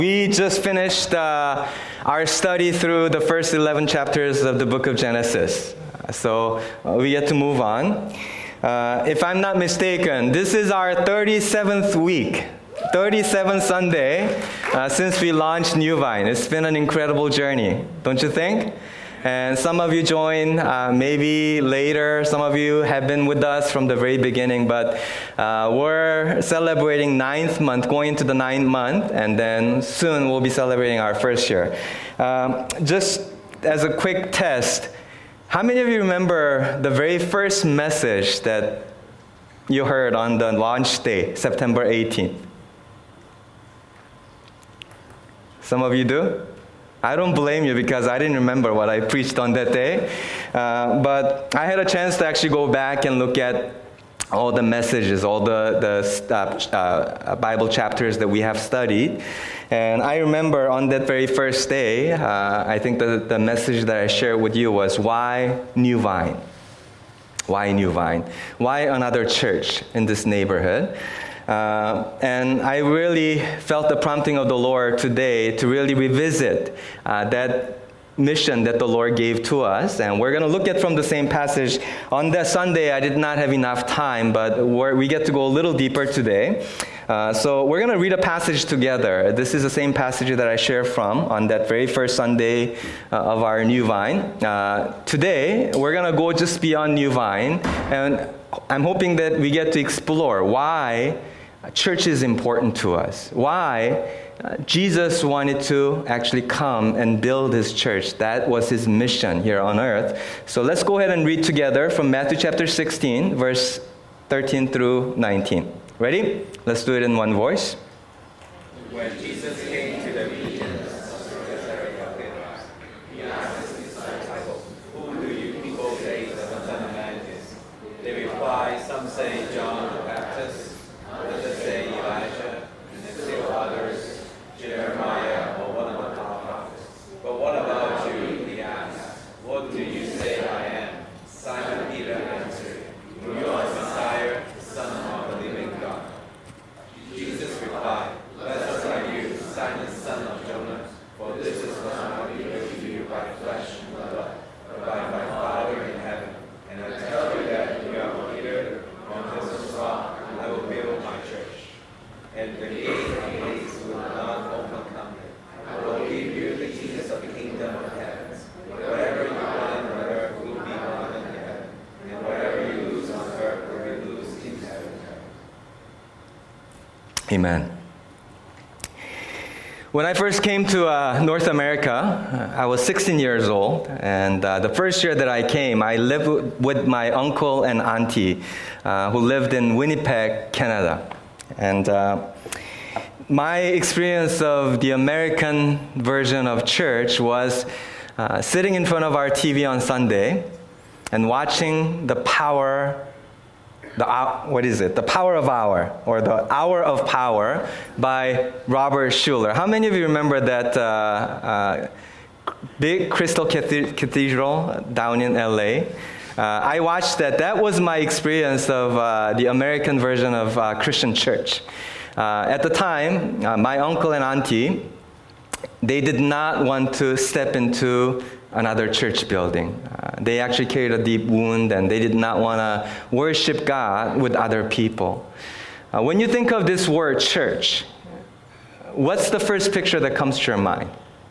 We just finished our study through the first 11 chapters of the book of Genesis. So we get to move on. If I'm not mistaken, this is our 37th week, 37th Sunday since we launched New Vine. It's been an incredible journey, don't you think? And some of you join maybe later. Some of you have been with us from the very beginning, but we're celebrating 9th month, going into the 9th month, and then soon we'll be celebrating our first year. Just as a quick test, how many of you remember the very first message that you heard on the launch day, September 18th? Some of you do? I don't blame you because I didn't remember what I preached on that day. But I had a chance to actually go back and look at all the messages, all the Bible chapters that we have studied. And I remember on that very first day, I think the message that I shared with you was, why New Vine? Why New Vine? Why another church in this neighborhood? And I really felt the prompting of the Lord today to really revisit that mission that the Lord gave to us. And we're going to look at from the same passage. On that Sunday, I did not have enough time, but we get to go a little deeper today. So we're going to read a passage together. This is the same passage that I shared from on that very first Sunday of our New Vine. Today, we're going to go just beyond New Vine. And I'm hoping that we get to explore why church is important to us. Why Jesus wanted to actually come and build his church. That was his mission here on earth. So let's go ahead and read together from Matthew chapter 16, verse 13 through 19. Ready? Let's do it in one voice. When Jesus came to the regions of Caesarea Philippi, he asked his disciples, "Who do you people say the Son of Man is?" They replied, "Some say John the Baptist, others say Elijah, and still others, Jeremiah or one of the prophets. But what about you?" he asked. "What do you say I am?" Simon Peter answered, "You are Messiah, the Son of the living God." Jesus replied, "Blessed are you, Simon, son of Jonah, for this is not revealed to you by flesh and blood, but by my Father in heaven. And I tell you that you are Peter, on this rock I will build my church, and the gates of Hades will not overcome it. I will give you the keys of the kingdom of heaven. Whatever you bind on earth will be bound in heaven, and whatever you loose on earth will be loosed in heaven." Amen. When I first came to North America, I was 16 years old, and the first year that I came, I lived with my uncle and auntie who lived in Winnipeg, Canada. And my experience of the American version of church was sitting in front of our TV on Sunday and watching The Power of Hour, or The Hour of Power by Robert Schuller. How many of you remember that big Crystal Cathedral down in LA? I watched that. That was my experience of the American version of Christian church. At the time, my uncle and auntie, they did not want to step into another church building. They actually carried a deep wound, and they did not want to worship God with other people. When you think of this word church, what's the first picture that comes to your mind?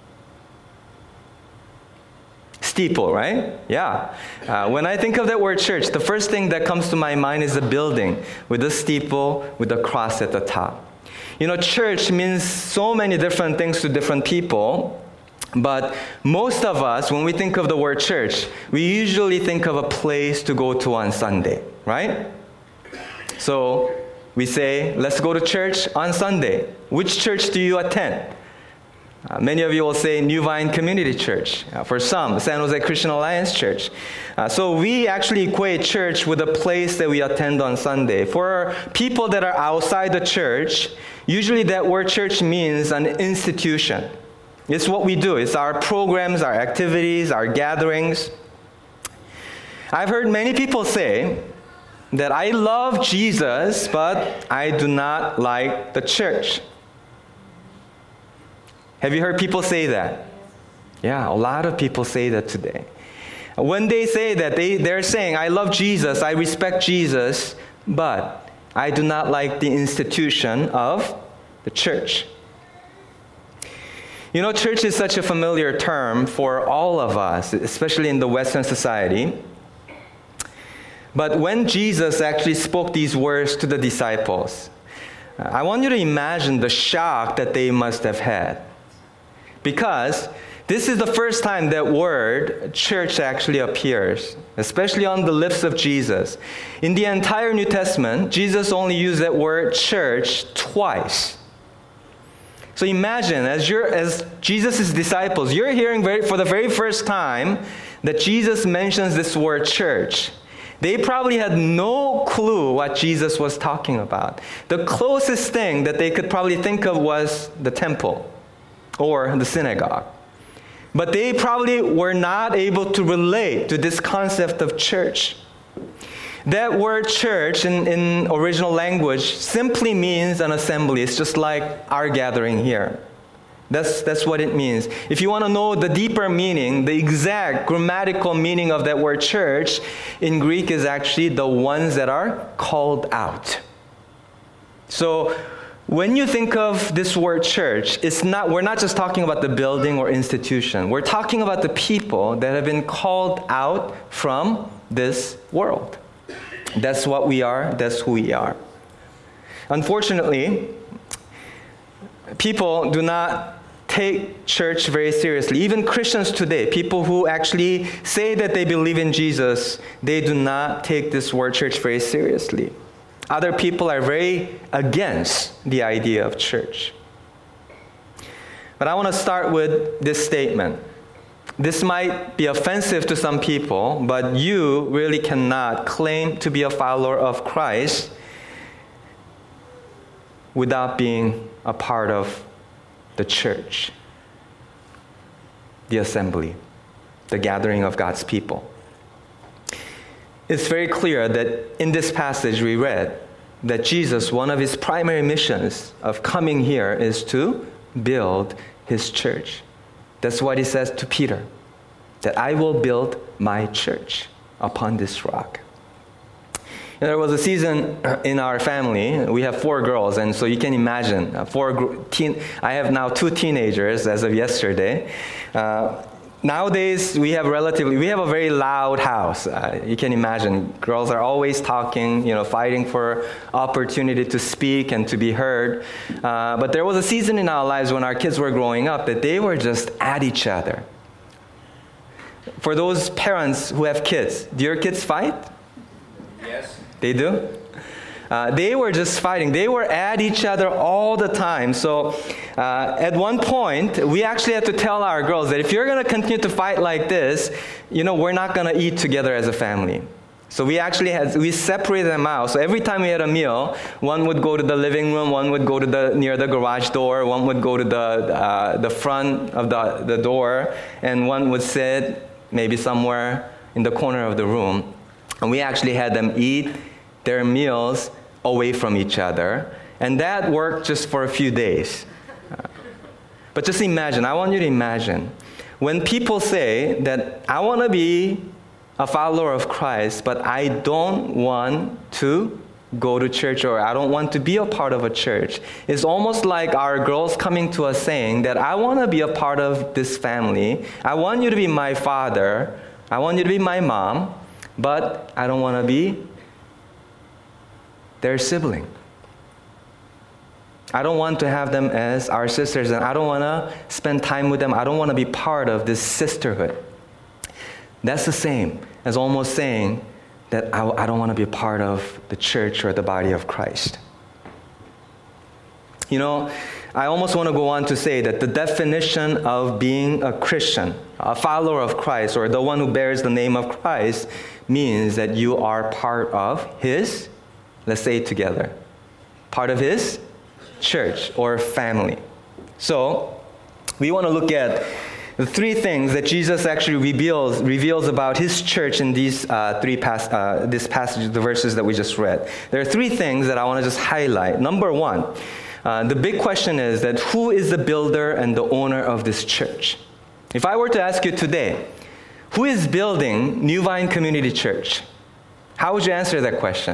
Steeple, right? Yeah. When I think of that word church, the first thing that comes to my mind is a building with a steeple with a cross at the top. You know, church means so many different things to different people. But most of us, when we think of the word church, we usually think of a place to go to on Sunday, right? So we say, let's go to church on Sunday. Which church do you attend? Many of you will say New Vine Community Church. For some, San Jose Christian Alliance Church. So we actually equate church with a place that we attend on Sunday. For people that are outside the church, usually that word church means an institution. It's what we do. It's our programs, our activities, our gatherings. I've heard many people say that I love Jesus, but I do not like the church. Have you heard people say that? Yeah, a lot of people say that today. When they say that, they're saying, I love Jesus, I respect Jesus, but I do not like the institution of the church. You know, church is such a familiar term for all of us, especially in the Western society. But when Jesus actually spoke these words to the disciples, I want you to imagine the shock that they must have had. Because this is the first time that word church actually appears, especially on the lips of Jesus. In the entire New Testament, Jesus only used that word church twice. So imagine, as Jesus' disciples, you're hearing for the very first time that Jesus mentions this word church. They probably had no clue what Jesus was talking about. The closest thing that they could probably think of was the temple or the synagogue. But they probably were not able to relate to this concept of church. That word church in original language simply means an assembly. It's just like our gathering here. That's what it means. If you want to know the deeper meaning, the exact grammatical meaning of that word church in Greek is actually the ones that are called out. So when you think of this word church, we're not just talking about the building or institution. We're talking about the people that have been called out from this world. That's what we are. That's who we are. Unfortunately, people do not take church very seriously. Even Christians today, people who actually say that they believe in Jesus, they do not take this word church very seriously. Other people are very against the idea of church. But I want to start with this statement. This might be offensive to some people, but you really cannot claim to be a follower of Christ without being a part of the church, the assembly, the gathering of God's people. It's very clear that in this passage we read that Jesus, one of his primary missions of coming here is to build his church. That's what he says to Peter, that I will build my church upon this rock. And there was a season in our family, we have 4 girls, and so you can imagine, I have now 2 teenagers as of yesterday. Nowadays, we have a very loud house. You can imagine, girls are always talking, fighting for opportunity to speak and to be heard. But there was a season in our lives when our kids were growing up that they were just at each other. For those parents who have kids, do your kids fight? Yes. They do? They were just fighting. They were at each other all the time. So at one point, we actually had to tell our girls that if you're going to continue to fight like this, we're not going to eat together as a family. So we separated them out. So every time we had a meal, one would go to the living room, one would go to near the garage door, one would go to the front of the door, and one would sit maybe somewhere in the corner of the room. And we actually had them eat their meals away from each other. And that worked just for a few days. But just imagine, I want you to imagine, when people say that I want to be a follower of Christ, but I don't want to go to church or I don't want to be a part of a church. It's almost like our girls coming to us saying that I want to be a part of this family. I want you to be my father. I want you to be my mom, but I don't want to be their sibling. I don't want to have them as our sisters, and I don't want to spend time with them. I don't want to be part of this sisterhood. That's the same as almost saying that I don't want to be a part of the church or the body of Christ. I almost want to go on to say that the definition of being a Christian, a follower of Christ, or the one who bears the name of Christ, means that you are part of his, let's say it together, part of his church or family. So we want to look at the 3 things that Jesus actually reveals about his church in these this passage, the verses that we just read. There are 3 things that I want to just highlight. Number 1, The big question is that who is the builder and the owner of this church? If I were to ask you today, who is building New Vine Community Church? How would you answer that question?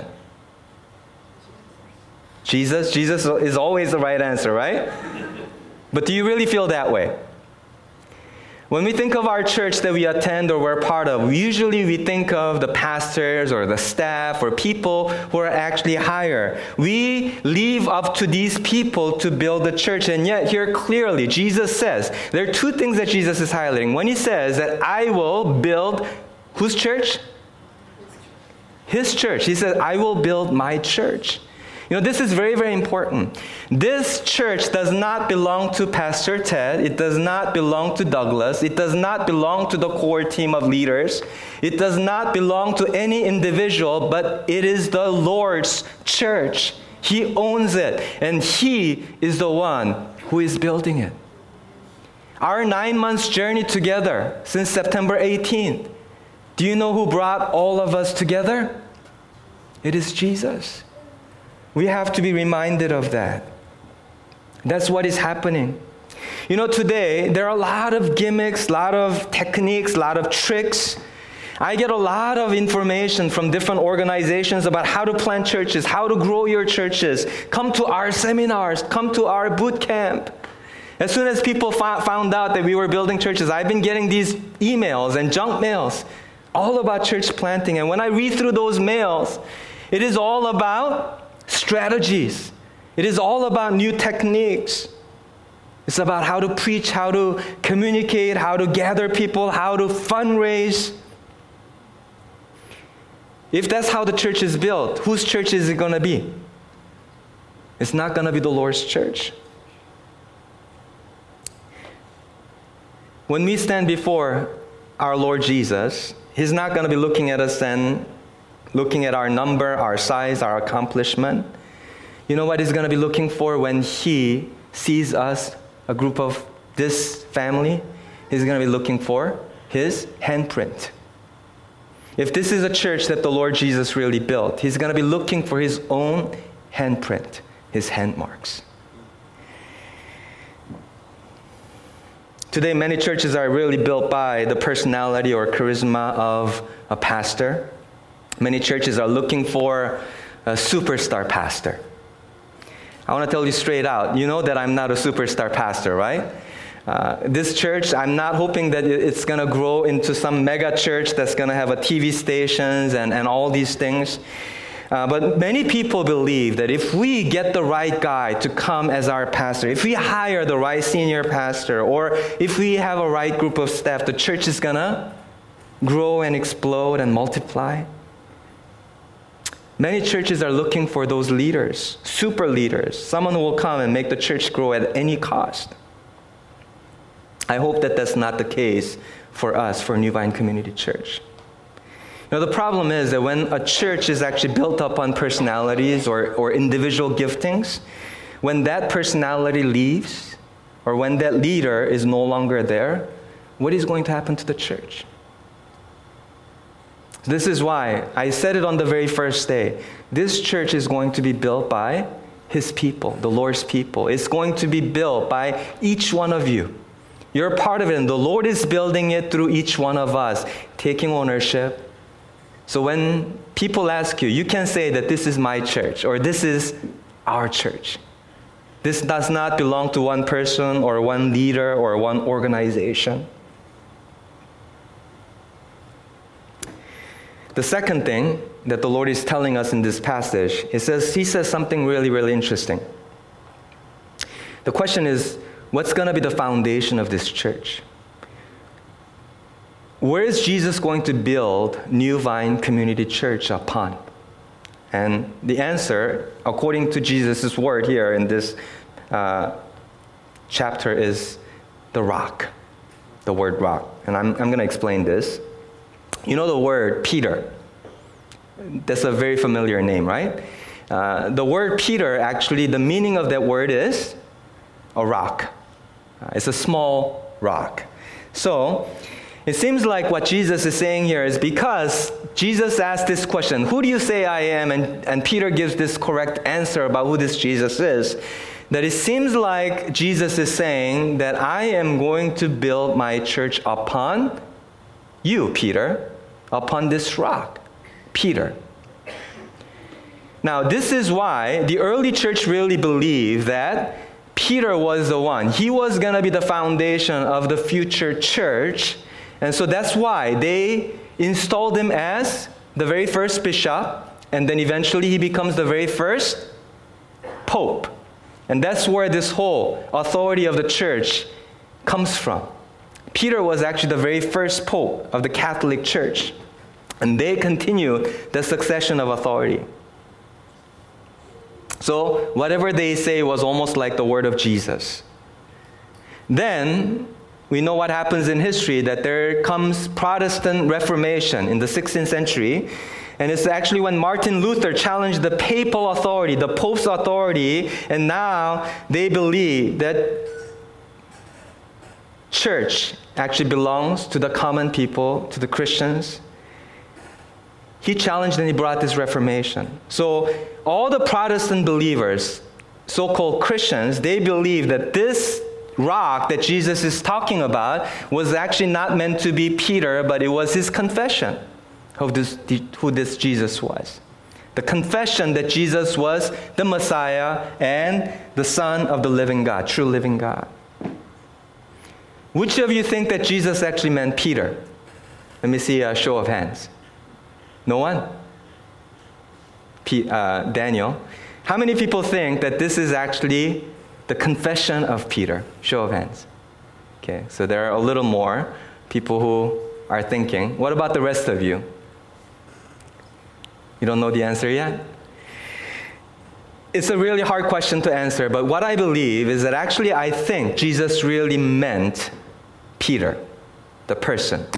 Jesus? Jesus is always the right answer, right? But do you really feel that way? When we think of our church that we attend or we're part of, usually we think of the pastors or the staff or people who are actually higher. We leave up to these people to build the church, and yet here clearly Jesus says, there are two things that Jesus is highlighting. When he says that I will build, whose church? His church. He says, I will build my church. You know, this is very, very important. This church does not belong to Pastor Ted. It does not belong to Douglas. It does not belong to the core team of leaders. It does not belong to any individual, but it is the Lord's church. He owns it, and He is the one who is building it. Our 9 months journey together since September 18th, do you know who brought all of us together? It is Jesus. We have to be reminded of that. That's what is happening. You know, today, there are a lot of gimmicks, a lot of techniques, a lot of tricks. I get a lot of information from different organizations about how to plant churches, how to grow your churches. Come to our seminars, come to our boot camp. As soon as people found out that we were building churches, I've been getting these emails and junk mails all about church planting. And when I read through those mails, it is all about strategies. It is all about new techniques. It's about how to preach, how to communicate, how to gather people, how to fundraise. If that's how the church is built, whose church is it going to be? It's not going to be the Lord's church. When we stand before our Lord Jesus, He's not going to be looking at us and looking at our number, our size, our accomplishment. You know what He's going to be looking for when He sees us, a group of this family? He's going to be looking for His handprint. If this is a church that the Lord Jesus really built, He's going to be looking for His own handprint, His hand marks. Today, many churches are really built by the personality or charisma of a pastor. Many churches are looking for a superstar pastor. I want to tell you straight out, you know that I'm not a superstar pastor, right? This church, I'm not hoping that it's going to grow into some mega church that's going to have a TV stations and all these things. But many people believe that if we get the right guy to come as our pastor, if we hire the right senior pastor, or if we have a right group of staff, the church is going to grow and explode and multiply. Many churches are looking for those leaders, super leaders, someone who will come and make the church grow at any cost. I hope that that's not the case for us, for New Vine Community Church. You know, the problem is that when a church is actually built up on personalities or individual giftings, when that personality leaves, or when that leader is no longer there, what is going to happen to the church? This is why I said it on the very first day. This church is going to be built by His people, the Lord's people. It's going to be built by each one of you. You're a part of it, and the Lord is building it through each one of us, taking ownership. So when people ask you, you can say that this is my church, or this is our church. This does not belong to one person or one leader or one organization. The second thing that the Lord is telling us in this passage, He says something really, really interesting. The question is, what's going to be the foundation of this church? Where is Jesus going to build New Vine Community Church upon? And the answer, according to Jesus' word here in this chapter, is the rock, the word rock. And I'm going to explain this. You know the word Peter. That's a very familiar name, right? The word Peter, actually, the meaning of that word is a rock. It's a small rock. So, it seems like what Jesus is saying here is because Jesus asked this question, who do you say I am? And Peter gives this correct answer about who this Jesus is. that it seems like Jesus is saying that I am going to build my church upon you, Peter, upon this rock, Peter. Now, this is why the early church really believed that Peter was the one. He was going to be the foundation of the future church. And so that's why they installed him as the very first bishop, and then eventually he becomes the very first pope. And that's where this whole authority of the church comes from. Peter was actually the very first pope of the Catholic Church. And they continue the succession of authority. So whatever they say was almost like the word of Jesus. Then we know what happens in history, that there comes Protestant Reformation in the 16th century. And it's actually when Martin Luther challenged the papal authority, the Pope's authority, and now they believe that church actually belongs to the common people, to the Christians. He challenged and he brought this Reformation. So all the Protestant believers, so-called Christians, they believe that this rock that Jesus is talking about was actually not meant to be Peter, but it was his confession of who this Jesus was. The confession that Jesus was the Messiah and the Son of the living God, true living God. Which of you think that Jesus actually meant Peter? Let me see a show of hands. No one? Daniel. How many people think that this is actually the confession of Peter? Show of hands. Okay, so there are a little more people who are thinking. What about the rest of you? You don't know the answer yet? It's a really hard question to answer, but what I believe is that actually I think Jesus really meant Peter, the person.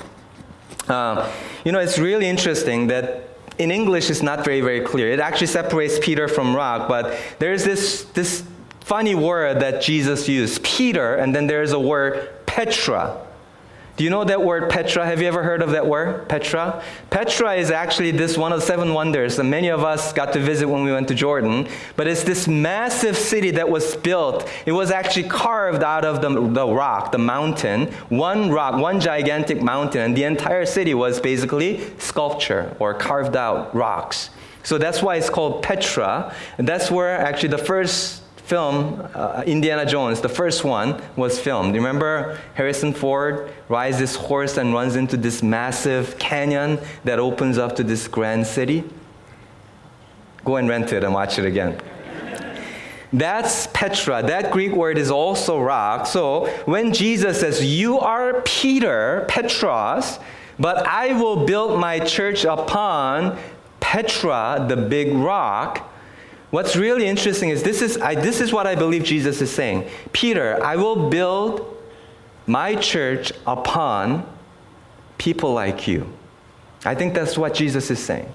It's really interesting that in English it's not very, very clear. It actually separates Peter from rock, but there's this funny word that Jesus used, Peter, and then there's a word, Petra. Do you know that word Petra? Have you ever heard of that word, Petra? Petra is actually this one of the 7 wonders, and many of us got to visit when we went to Jordan. But it's this massive city that was built. It was actually carved out of the rock, the mountain. One rock, one gigantic mountain, and the entire city was basically sculpture or carved out rocks. So that's why it's called Petra. And that's where actually the first film, Indiana Jones, the first one, was filmed. Remember Harrison Ford rides this horse and runs into this massive canyon that opens up to this grand city? Go and rent it and watch it again. That's Petra. That Greek word is also rock. So when Jesus says, you are Peter, Petros, but I will build my church upon Petra, the big rock, what's really interesting is this is what I believe Jesus is saying. Peter, I will build my church upon people like you. I think that's what Jesus is saying.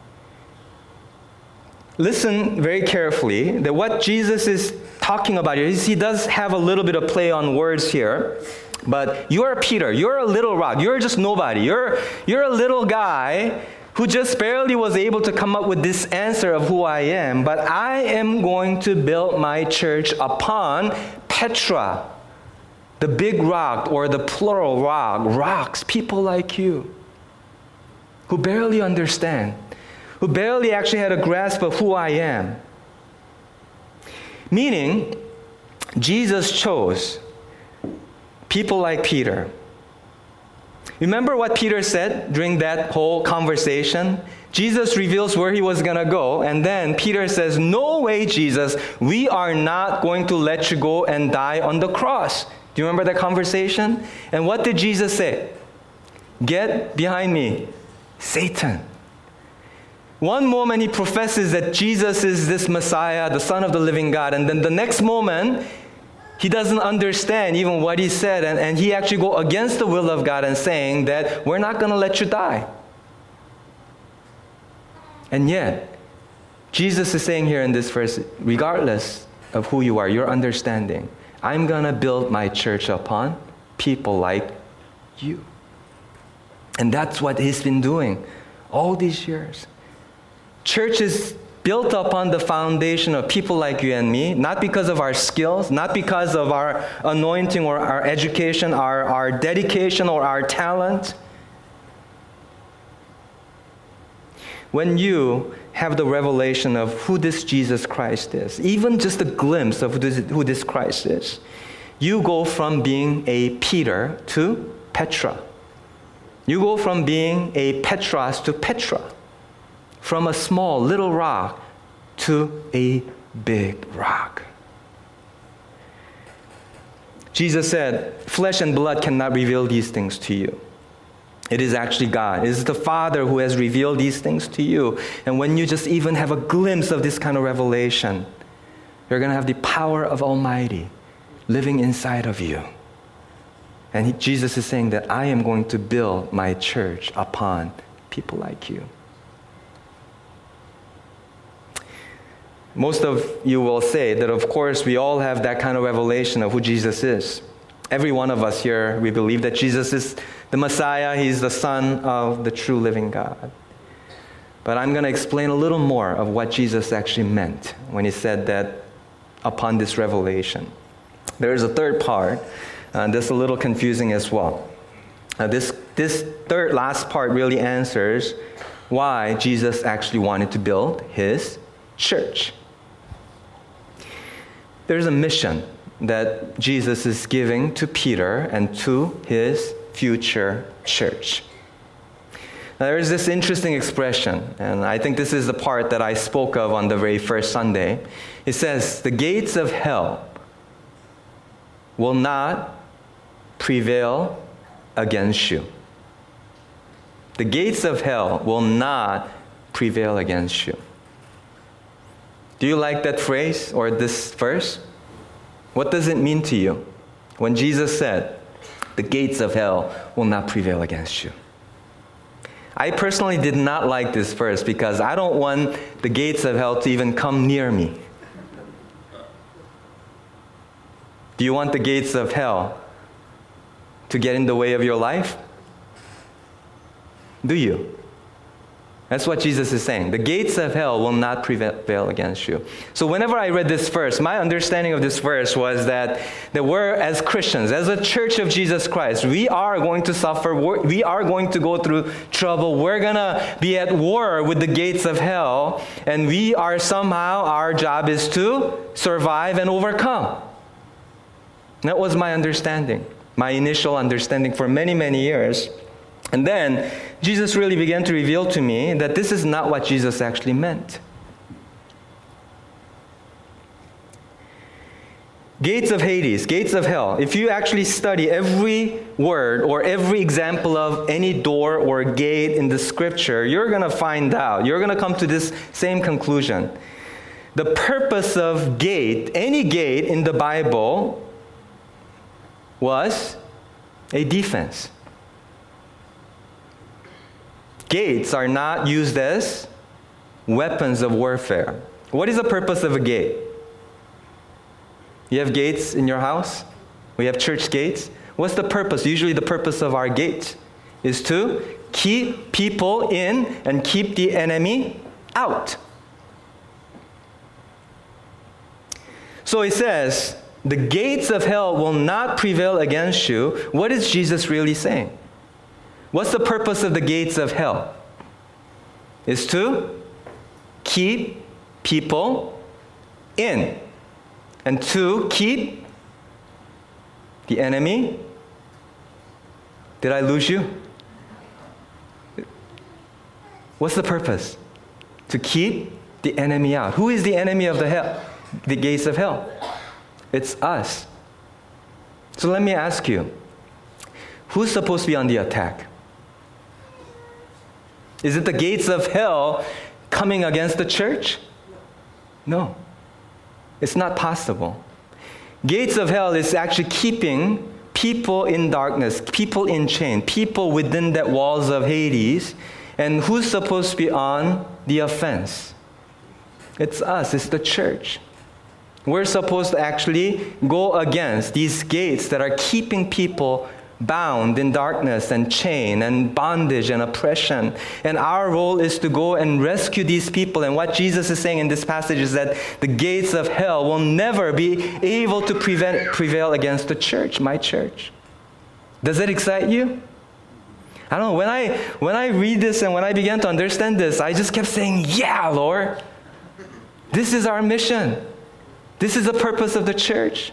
Listen very carefully that what Jesus is talking about here is he does have a little bit of play on words here. But you're Peter, you're a little rock, you're just nobody. You're a little guy who just barely was able to come up with this answer of who I am, but I am going to build my church upon Petra, the big rock, or the plural rock, rocks, people like you, who barely understand, who barely actually had a grasp of who I am. Meaning, Jesus chose people like Peter. Remember what Peter said during that whole conversation? Jesus reveals where he was going to go, and then Peter says, no way, Jesus, we are not going to let you go and die on the cross. Do you remember that conversation? And what did Jesus say? Get behind me, Satan. One moment he professes that Jesus is this Messiah, the Son of the living God, and then the next moment, he doesn't understand even what he said, and he actually go against the will of God and saying that we're not going to let you die. And yet, Jesus is saying here in this verse, regardless of who you are, your understanding, I'm going to build my church upon people like you. And that's what he's been doing all these years. Church is built upon the foundation of people like you and me, not because of our skills, not because of our anointing or our education, our dedication or our talent. When you have the revelation of who this Jesus Christ is, even just a glimpse of who this Christ is, you go from being a Peter to Petra. You go from being a Petros to Petra. From a small little rock to a big rock. Jesus said, flesh and blood cannot reveal these things to you. It is actually God. It is the Father who has revealed these things to you. And when you just even have a glimpse of this kind of revelation, you're going to have the power of Almighty living inside of you. And Jesus is saying that I am going to build my church upon people like you. Most of you will say that, of course, we all have that kind of revelation of who Jesus is. Every one of us here, we believe that Jesus is the Messiah. He's the Son of the true living God. But I'm going to explain a little more of what Jesus actually meant when he said that upon this revelation. There is a third part that's a little confusing as well. This third last part really answers why Jesus actually wanted to build his church. There's a mission that Jesus is giving to Peter and to his future church. Now, there is this interesting expression, and I think this is the part that I spoke of on the very first Sunday. It says, the gates of hell will not prevail against you. The gates of hell will not prevail against you. Do you like that phrase or this verse? What does it mean to you when Jesus said, the gates of hell will not prevail against you? I personally did not like this verse because I don't want the gates of hell to even come near me. Do you want the gates of hell to get in the way of your life? Do you? That's what Jesus is saying. The gates of hell will not prevail against you. So whenever I read this verse, my understanding of this verse was that we're, as Christians, as a church of Jesus Christ, we are going to suffer. We are going to go through trouble. We're going to be at war with the gates of hell. And we are somehow, our job is to survive and overcome. That was my understanding, my initial understanding for many, many years. And then Jesus really began to reveal to me that this is not what Jesus actually meant. Gates of Hades, gates of hell. If you actually study every word or every example of any door or gate in the scripture, you're going to find out, you're going to come to this same conclusion. The purpose of gate, any gate in the Bible, was a defense. Gates are not used as weapons of warfare. What is the purpose of a gate? You have gates in your house? We have church gates. What's the purpose? Usually the purpose of our gates is to keep people in and keep the enemy out. So he says, the gates of hell will not prevail against you. What is Jesus really saying? What's the purpose of the gates of hell? Is to keep people in and to keep the enemy. Did I lose you? What's the purpose? To keep the enemy out. Who is the enemy of the gates of hell? It's us. So let me ask you, who's supposed to be on the attack? Is it the gates of hell coming against the church? No. It's not possible. Gates of hell is actually keeping people in darkness, people in chain, people within the walls of Hades. And who's supposed to be on the offense? It's us. It's the church. We're supposed to actually go against these gates that are keeping people bound in darkness and chain and bondage and oppression. And our role is to go and rescue these people. And what Jesus is saying in this passage is that the gates of hell will never be able to prevail against the church, my church. Does it excite you? I don't know, when I read this and when I began to understand this, I just kept saying, yeah, Lord. This is our mission. This is the purpose of the church.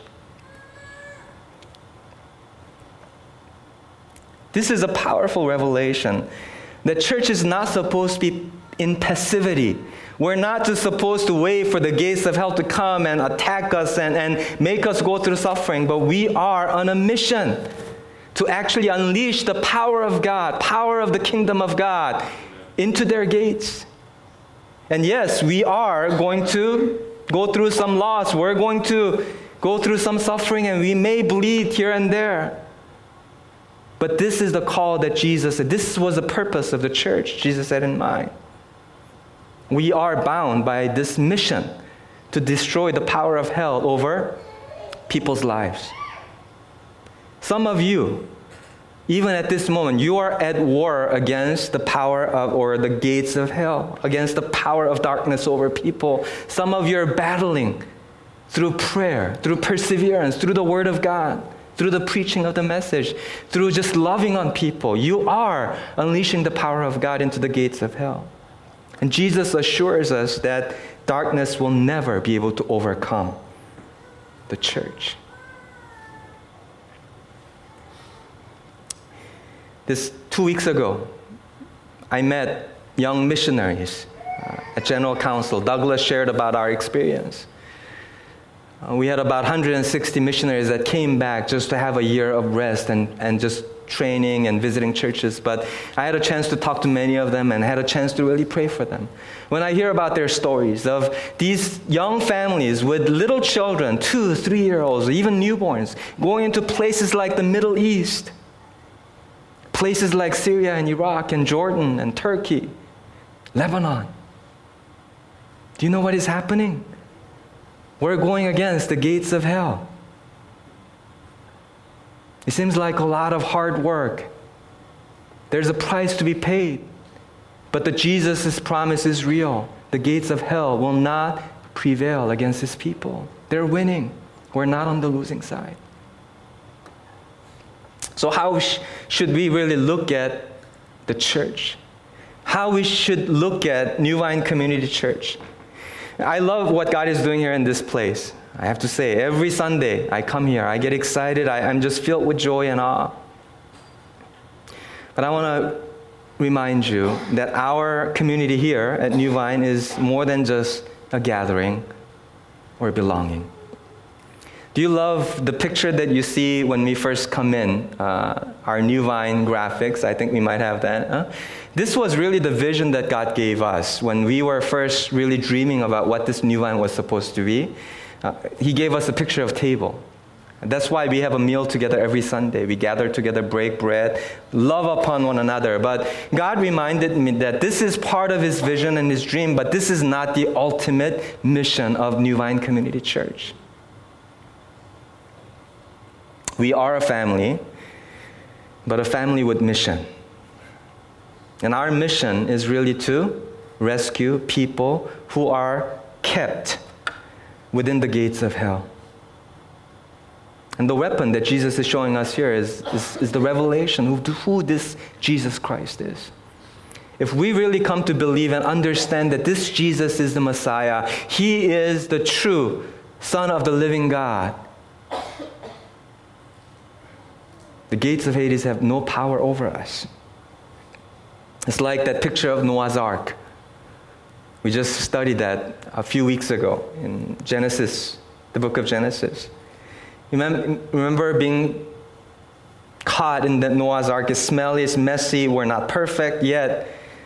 This is a powerful revelation. The church is not supposed to be in passivity. We're not just supposed to wait for the gates of hell to come and attack us and make us go through suffering, but we are on a mission to actually unleash the power of God, power of the kingdom of God into their gates. And yes, we are going to go through some loss. We're going to go through some suffering, and we may bleed here and there. But this is the call that Jesus said. This was the purpose of the church, Jesus had in mind. We are bound by this mission to destroy the power of hell over people's lives. Some of you, even at this moment, you are at war against the power of, or the gates of hell, against the power of darkness over people. Some of you are battling through prayer, through perseverance, through the Word of God, through the preaching of the message, through just loving on people. You are unleashing the power of God into the gates of hell. And Jesus assures us that darkness will never be able to overcome the church. This 2 weeks ago, I met young missionaries at General Council. Douglas shared about our experience. We had about 160 missionaries that came back just to have a year of rest and just training and visiting churches. But I had a chance to talk to many of them and had a chance to really pray for them. When I hear about their stories of these young families with little children, 2, 3-year-olds, even newborns, going into places like the Middle East, places like Syria and Iraq and Jordan and Turkey, Lebanon. Do you know what is happening? We're going against the gates of hell. It seems like a lot of hard work. There's a price to be paid. But the Jesus' promise is real. The gates of hell will not prevail against his people. They're winning. We're not on the losing side. So how should we really look at the church? How we should look at New Vine Community Church? I love what God is doing here in this place. I have to say, every Sunday I come here, I get excited, I'm just filled with joy and awe. But I want to remind you that our community here at New Vine is more than just a gathering or belonging. Do you love the picture that you see when we first come in? Our New Vine graphics, I think we might have that. Huh? This was really the vision that God gave us when we were first really dreaming about what this New Vine was supposed to be. He gave us a picture of table. That's why we have a meal together every Sunday. We gather together, break bread, love upon one another. But God reminded me that this is part of his vision and his dream, but this is not the ultimate mission of New Vine Community Church. We are a family, but a family with mission. And our mission is really to rescue people who are kept within the gates of hell. And the weapon that Jesus is showing us here is the revelation of who this Jesus Christ is. If we really come to believe and understand that this Jesus is the Messiah, he is the true Son of the living God, the gates of Hades have no power over us. It's like that picture of Noah's Ark. We just studied that a few weeks ago in Genesis, the book of Genesis. Remember being caught in that Noah's Ark. It's smelly, it's messy, we're not perfect, yet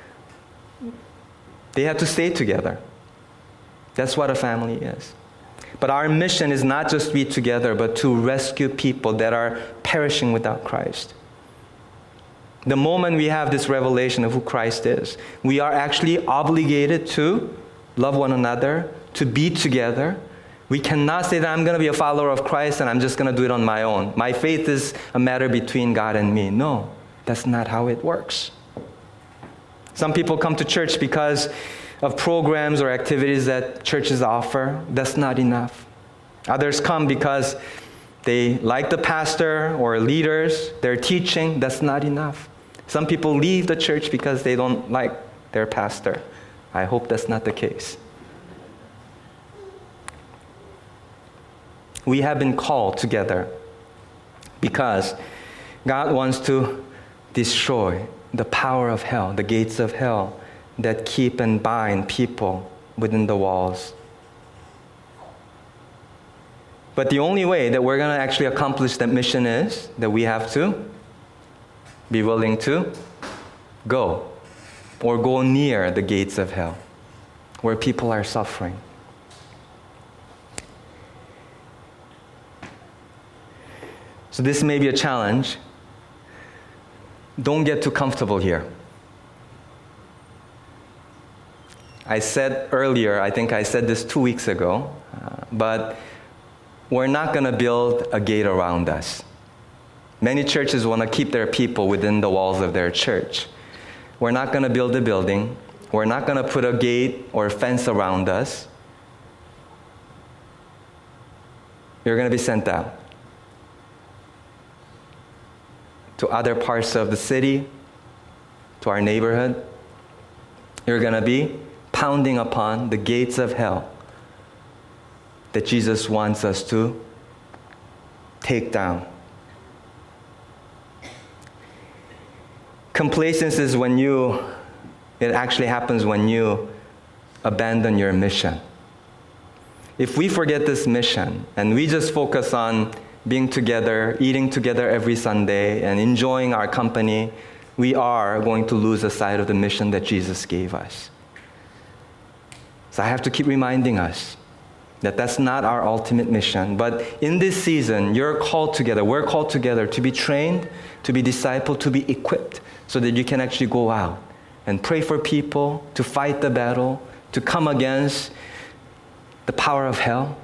they had to stay together. That's what a family is. But our mission is not just to be together, but to rescue people that are perishing without Christ. The moment we have this revelation of who Christ is, we are actually obligated to love one another, to be together, We cannot say that I'm going to be a follower of Christ and I'm just going to do it on my own. My faith is a matter between God and me. No, that's not how it works. Some people come to church because of programs or activities that churches offer. That's not enough. Others come because they like the pastor or leaders, their teaching. That's not enough. Some people leave the church because they don't like their pastor. I hope that's not the case. We have been called together because God wants to destroy the power of hell, the gates of hell that keep and bind people within the walls. But the only way that we're going to actually accomplish that mission is that we have to be willing to go or go near the gates of hell where people are suffering. So this may be a challenge. Don't get too comfortable here. I said earlier, I think I said this 2 weeks ago, but we're not going to build a gate around us. Many churches want to keep their people within the walls of their church. We're not going to build a building. We're not going to put a gate or a fence around us. You're going to be sent out to other parts of the city, to our neighborhood. You're going to be pounding upon the gates of hell that Jesus wants us to take down. Complacency is it actually happens when you abandon your mission. If we forget this mission and we just focus on being together, eating together every Sunday, and enjoying our company, we are going to lose sight of the mission that Jesus gave us. So I have to keep reminding us that that's not our ultimate mission. But in this season, we're called together to be trained, to be discipled, to be equipped, so that you can actually go out and pray for people, to fight the battle, to come against the power of hell.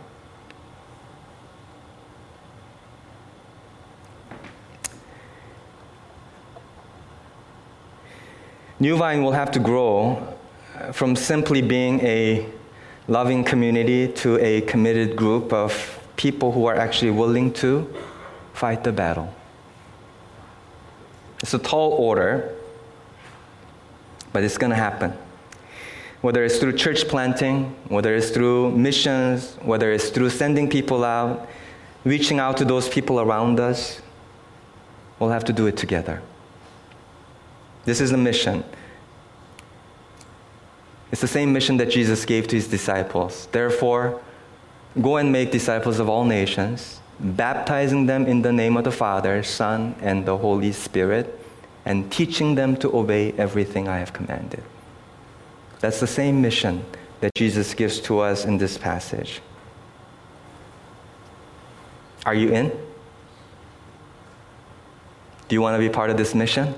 New Vine will have to grow from simply being a loving community to a committed group of people who are actually willing to fight the battle. It's a tall order, but it's going to happen. Whether it's through church planting, whether it's through missions, whether it's through sending people out, reaching out to those people around us, we'll have to do it together. This is the mission. It's the same mission that Jesus gave to his disciples. Therefore, go and make disciples of all nations, baptizing them in the name of the Father, Son, and the Holy Spirit, and teaching them to obey everything I have commanded. That's the same mission that Jesus gives to us in this passage. Are you in? Do you want to be part of this mission?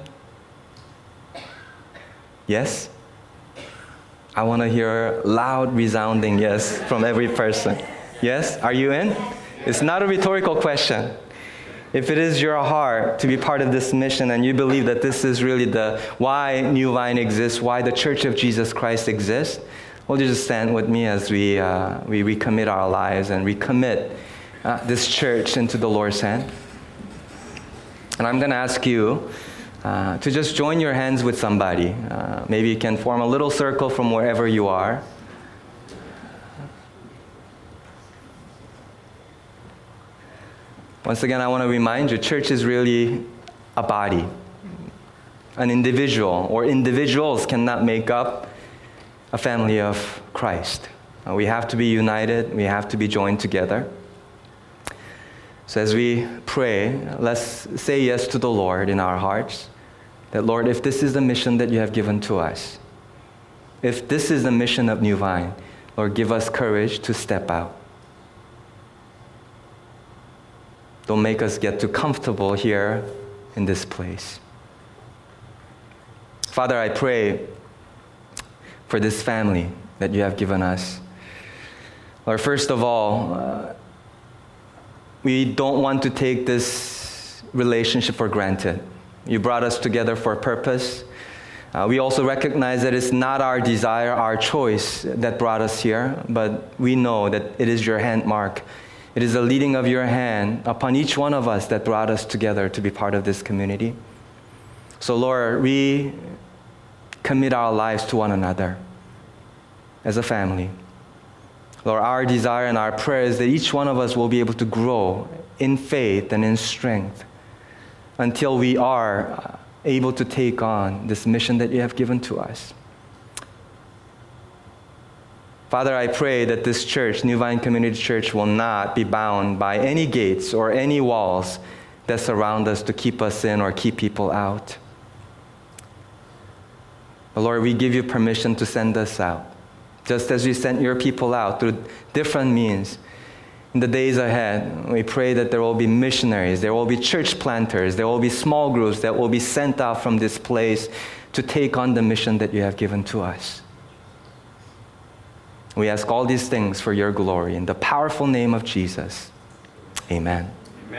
Yes? I want to hear loud, resounding yes from every person. Yes? Are you in? It's not a rhetorical question. If it is your heart to be part of this mission and you believe that this is really the why New Vine exists, why the Church of Jesus Christ exists, will you just stand with me as we recommit our lives and recommit this church into the Lord's hand? And I'm going to ask you to just join your hands with somebody. Maybe you can form a little circle from wherever you are. Once again, I want to remind you, church is really a body. An individual or individuals cannot make up a family of Christ. We have to be united. We have to be joined together. So as we pray, let's say yes to the Lord in our hearts. That, Lord, if this is the mission that you have given to us, if this is the mission of New Vine, Lord, give us courage to step out. Don't make us get too comfortable here in this place. Father, I pray for this family that you have given us. Lord, first of all, we don't want to take this relationship for granted. You brought us together for a purpose. We also recognize that it's not our desire, our choice that brought us here, but we know that it is your hand mark. It is the leading of your hand upon each one of us that brought us together to be part of this community. So Lord, we commit our lives to one another as a family. Lord, our desire and our prayer is that each one of us will be able to grow in faith and in strength until we are able to take on this mission that you have given to us. Father, I pray that this church, New Vine Community Church, will not be bound by any gates or any walls that surround us to keep us in or keep people out. Lord, we give you permission to send us out, just as you sent your people out through different means. In the days ahead, we pray that there will be missionaries, there will be church planters, there will be small groups that will be sent out from this place to take on the mission that you have given to us. We ask all these things for your glory. In the powerful name of Jesus, amen.